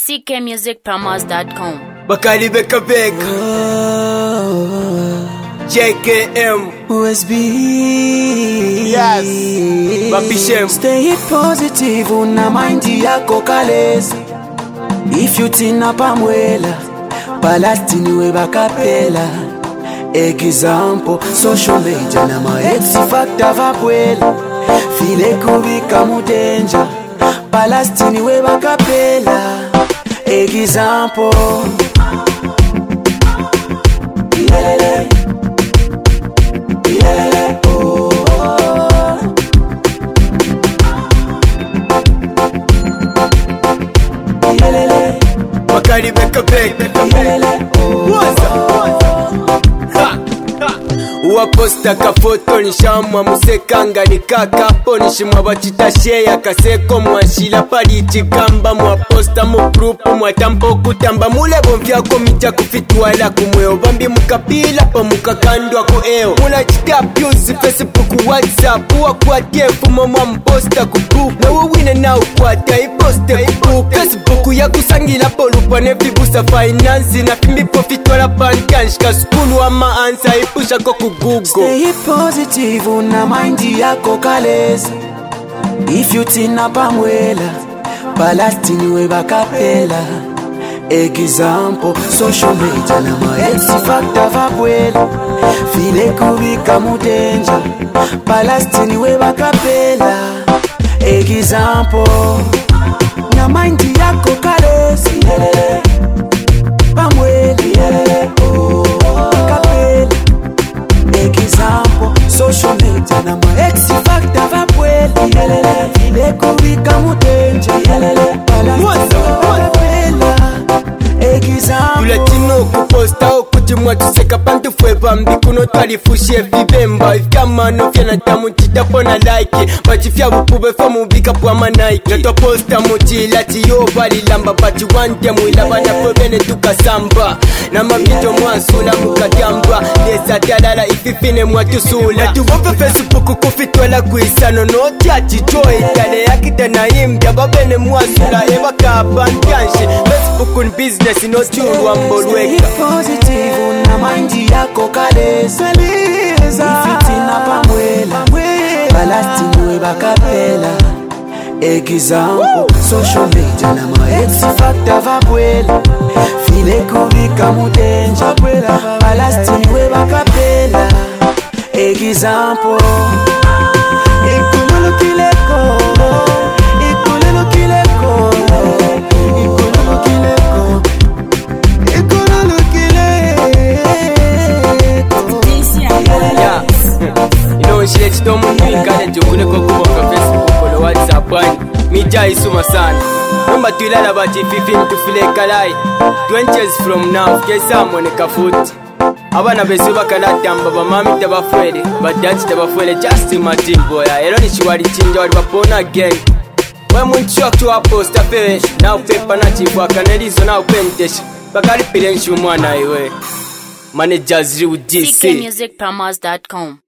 ckmusicpromos.com. Bakari Beka Beka JKM USB. Yes Bapishem. Stay positive una mind yako kaleza. If you tina pamwela Palestine we bakapela. Example social media na ma ex factor vapwela. File kubika mudenja Palestine we bakapela. Example Yelele Yelele oh, oh. Yelele Bakari Beka Beka Yelele Uwaposta kafoto nishamwa musekanga nikakapo nishimwa bachita share kaseko mwashila palichi kamba mwaposta mu group mwatampo kutamba mule bomfya komita kufitwala kumweo bambi mukapila pa mukakandwa ko eo mula chita views Facebook WhatsApp wakwatie fumo mwa mposta ku group na wawine na ukwata iposte ku Facebook ya kusangila polupa ne vibusa finance na fimbi profitwala pankanshika skulu ama ansa ipusha ko ku Google. Stay positive una mind yako kaleza. If you tina pamwela Palestine we bakapela. Example social media na ma ex factor vapwela. File kubika mudenja Palestine we bakapela. Example na mind yako kaleza. Yelele pamwela yelele oh, bakapela. Example social media na ma ex factor vapwela. Yelele file kubika mudenja yelele Palestine example Tuletino kuposta okuchimwa tuseka pantu fwe bambi kuno twalifushe vibemba ifyamano fyana tamu chitapona like bachifya bupube fa mubika pwa manaiki natwa posta muchila chiyo balilamba bachi wante mwila bana pwebene tukasamba na mabito mwansula mukajamba lesa talala ififine mwatusula tuwope Facebook kufitwala kuisano noti achijoy tale yakita na imbya babene mwasula eba kabantanshe Facebook ni business no chulwa mbolweka. Positive una mind yako kaleza. Ifitina pamwela Palestine we bakapela. Example social media na ma ex factor vapwela. File kubika mudenja Palestine we bakapela. Example Ikululu kileko Ikululu kileko Ikululu kileko Ikululu kileko. Inonshile chitomu mwingane jukune kukuboka Facebook kolo WhatsApp wani mija isuma sana Numba tuilala bati fifi mtufile kalai 20 years from now kesa moneka futi abana besu bakalatamba bamami tabafwele badachi tabafwele just matimbo ya ero nishiwali chinja wali wapona again we munchok tu waposta fe na upepa na chibwa kanelizo na upentesha bakali pile nshu mwana iwe managers riu DC ckmusicpromos.com.